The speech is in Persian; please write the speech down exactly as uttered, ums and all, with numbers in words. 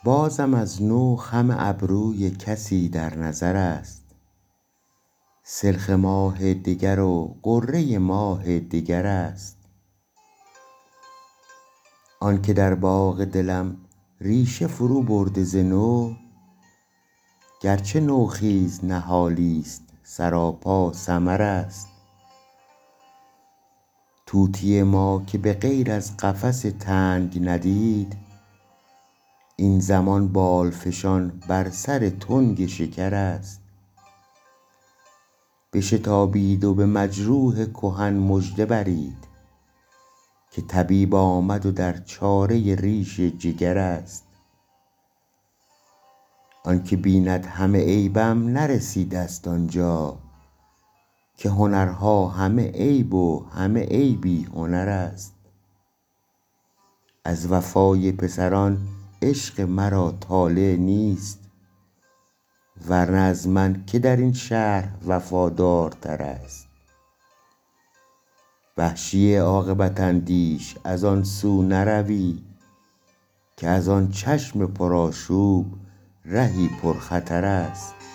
بازم از نو خم ابروی کسی در نظر است. سلخ ماه دگر و غره ماه دگر است. آن که در باغ دلم ریشه فرو برده ز نو، گرچه نوخیز نهالی است سراپا ثمر است. طوطی ما که به غیر از قفس تنگ ندید، این زمان بال فشان بر سر تنگ شکر است. بشتابید و به مجروح کهن مژده برید، که طبیب آمد و در چاره ریش جگر است. آن که بیند همه عیبم نرسیده است آنجا، که هنرها همه عیب و همه عیبی هنر است. از وفای پسران عشق مرا طالع نیست، ورنه از من که در این شهر وفادارتر است. وحشی عاقبت اندیش از آن سو نروی، که از آن چشم پر آشوب رهی پر خطر است.